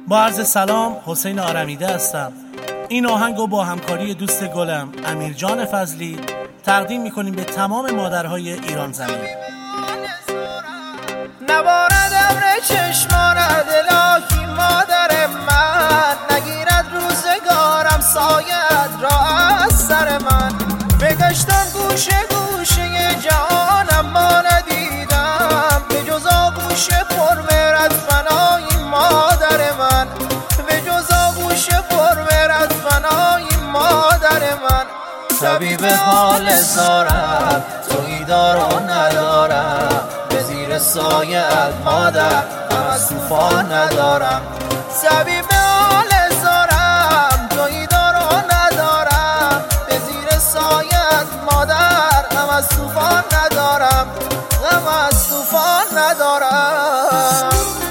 با عرض سلام، حسین آرمیده هستم. این آهنگو با همکاری دوست گلم امیرجان فضلی تقدیم میکنیم به تمام مادرهای ایران زمین. نبارد ابر چشمانت الهی مادر من، نگیرد روزگارم سایت را از سر من. بگشتم گوشه گوشه جهانم ما ندیدم، به جز آغوش پرمهرت فنایی مادر من، به جز آغوش پرمهرت فنایی مادر من. طبیب حال زارم تویی دار و ندارم، به زیر سایه‌ات مادر غم از طوفان ندارم. طبیب حال زارم تویی دار و ندارم، به زیر سایه‌ات مادر غم از طوفان ندارم، غم از طوفان ندارم.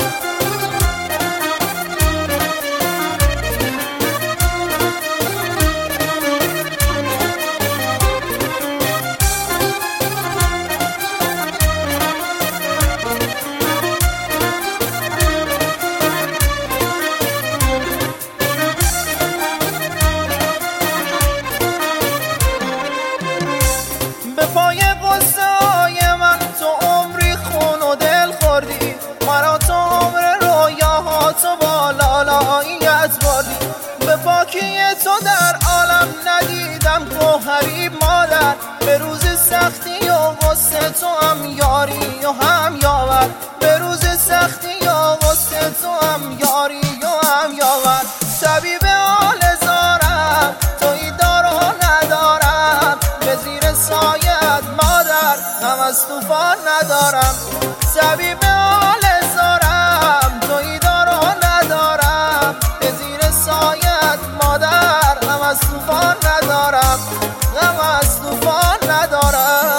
به پای قصه های من تو عمری خون و دل خوردی، مرا تو عمر رویاهاتو با لالاییت بردی. به پاکی تو در عالم ندیدم گوهری مادر، به روز سختی و غصه تو هم یاری و هم یاور، به روز سختی و غصه تو هم یاری و هم یاور. طبیب حال زارم تویی دار و ندارم، به زیر سایه‌ات مادر غم از طوفان ندارم. طبیب حال زارم تویی دار و ندارم، به زیر سایه‌ات مادر غم از طوفان ندارم، غم از طوفان ندارم.